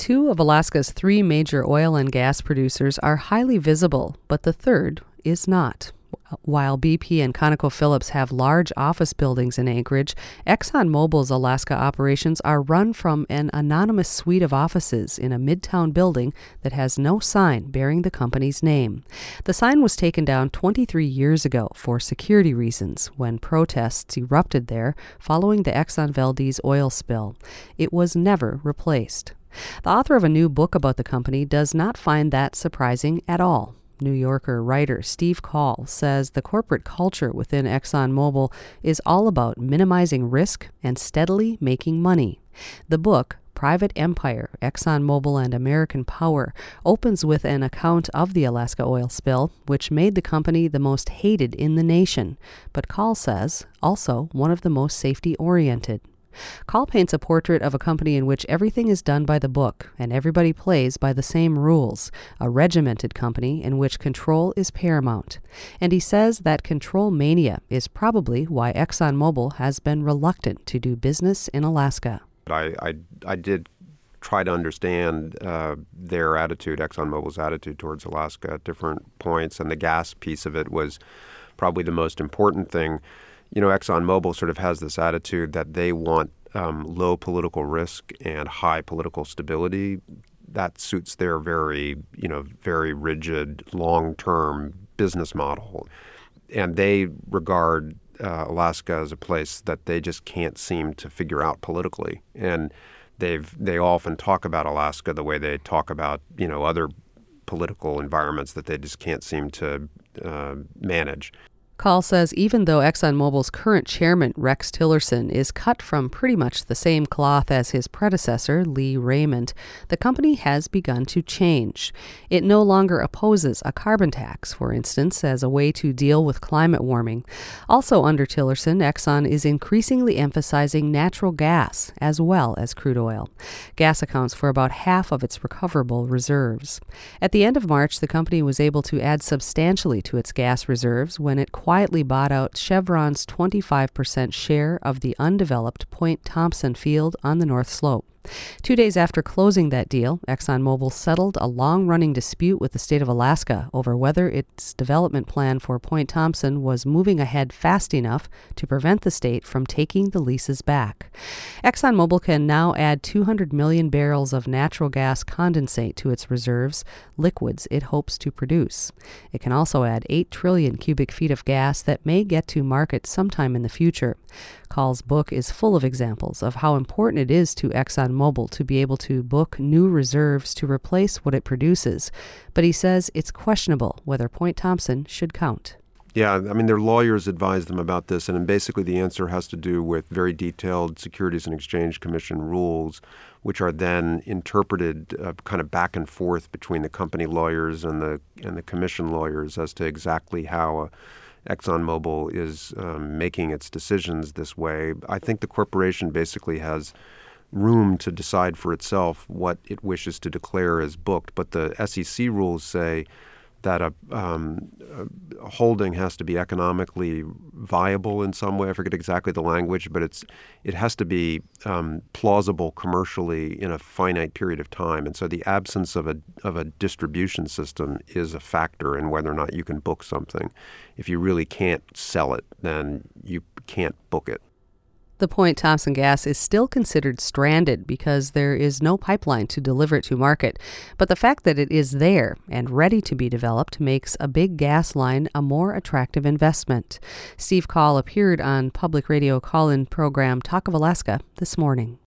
Two of Alaska's three major oil and gas producers are highly visible, but the third is not. While BP and ConocoPhillips have large office buildings in Anchorage, ExxonMobil's Alaska operations are run from an anonymous suite of offices in a midtown building that has no sign bearing the company's name. The sign was taken down 23 years ago for security reasons when protests erupted there following the Exxon Valdez oil spill. It was never replaced. The author of a new book about the company does not find that surprising at all. New Yorker writer Steve Coll says the corporate culture within ExxonMobil is all about minimizing risk and steadily making money. The book, Private Empire, ExxonMobil and American Power, opens with an account of the Alaska oil spill, which made the company the most hated in the nation, but Coll says also one of the most safety-oriented. Coll paints a portrait of a company in which everything is done by the book and everybody plays by the same rules, a regimented company in which control is paramount. And he says that control mania is probably why ExxonMobil has been reluctant to do business in Alaska. I did try to understand their attitude, ExxonMobil's attitude towards Alaska at different points, and the gas piece of it was probably the most important thing. You know, ExxonMobil sort of has this attitude that they want low political risk and high political stability. That suits their very rigid, long-term business model. And they regard Alaska as a place that they just can't seem to figure out politically. And they often talk about Alaska the way they talk about, other political environments that they just can't seem to manage. Coll says even though ExxonMobil's current chairman, Rex Tillerson, is cut from pretty much the same cloth as his predecessor, Lee Raymond, the company has begun to change. It no longer opposes a carbon tax, for instance, as a way to deal with climate warming. Also under Tillerson, Exxon is increasingly emphasizing natural gas as well as crude oil. Gas accounts for about half of its recoverable reserves. At the end of March, the company was able to add substantially to its gas reserves when it quietly bought out Chevron's 25% share of the undeveloped Point Thompson field on the North Slope. 2 days after closing that deal, ExxonMobil settled a long-running dispute with the state of Alaska over whether its development plan for Point Thompson was moving ahead fast enough to prevent the state from taking the leases back. ExxonMobil can now add 200 million barrels of natural gas condensate to its reserves, liquids it hopes to produce. It can also add 8 trillion cubic feet of gas that may get to market sometime in the future. Coll's book is full of examples of how important it is to ExxonMobil to be able to book new reserves to replace what it produces, but he says it's questionable whether Point Thompson should count. Yeah, their lawyers advised them about this, and basically the answer has to do with very detailed Securities and Exchange Commission rules, which are then interpreted kind of back and forth between the company lawyers and the commission lawyers as to exactly how ExxonMobil is making its decisions this way. I think the corporation basically has room to decide for itself what it wishes to declare as booked, but the SEC rules say that a holding has to be economically viable in some way. I forget exactly the language, but it has to be plausible commercially in a finite period of time. And so the absence of a distribution system is a factor in whether or not you can book something. If you really can't sell it, then you can't book it. The Point Thompson gas is still considered stranded because there is no pipeline to deliver it to market. But the fact that it is there and ready to be developed makes a big gas line a more attractive investment. Steve Coll appeared on public radio call-in program Talk of Alaska this morning.